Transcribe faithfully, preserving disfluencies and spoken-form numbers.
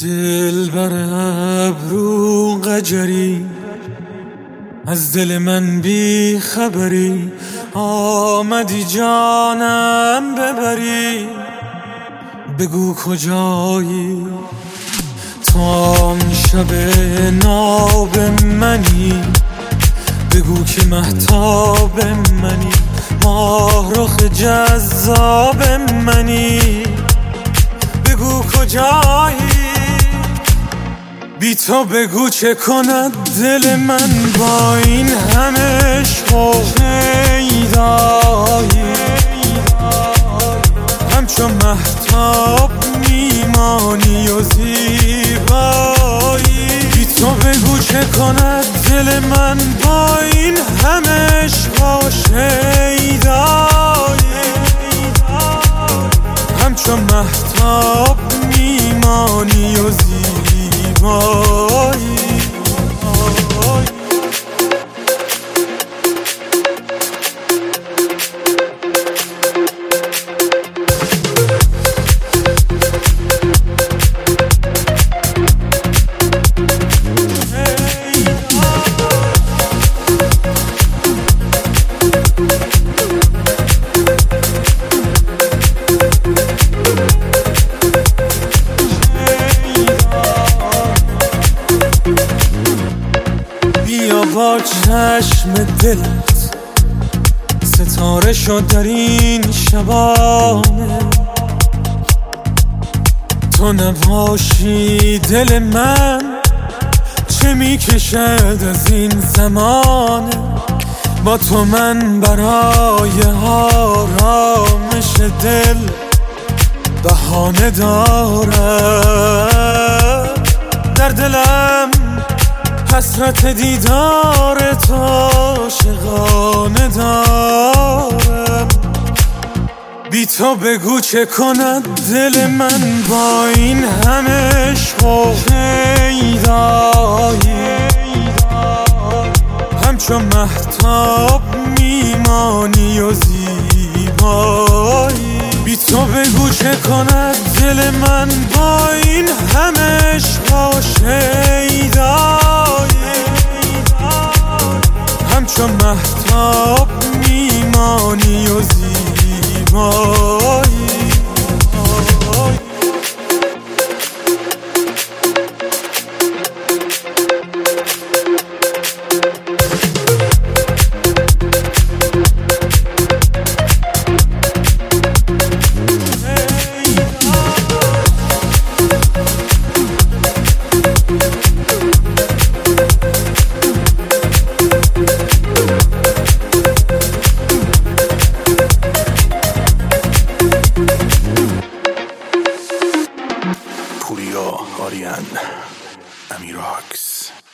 دلبر ابرو قجری، از دل من بی خبری، آمدی جانم ببری. بگو کجایی تو آن شب ناب منی، بگو که مهتاب منی، ماه رخ جذاب منی. بگو کجایی بی تو، بگو چه کند دل من با این همه عشق و شیدایی. همچون مهتاب میمانی و زیبایی. بی تو بگو چه کند دل من با این همه عشق و شیدایی. همچون مهتاب میمانی و زیبایی. با چشم دلت ستاره شد در این شبانه. تو نباشی دل من چه میکشد از این زمانه. با تو من برای آرامش دل بهانه دارم. در دلم حسرت دیدار تو عاشقانه دارم. بی تو بگو چه کند دل من با این همه عشق و شیدایی. همچون مهتاب میمانی و زیبایی. بی تو بگو چه کند دل من با این همه عشق و شیدایی. همچون مهتاب میمانی و زیبایی. پوریا آریان امیراکس.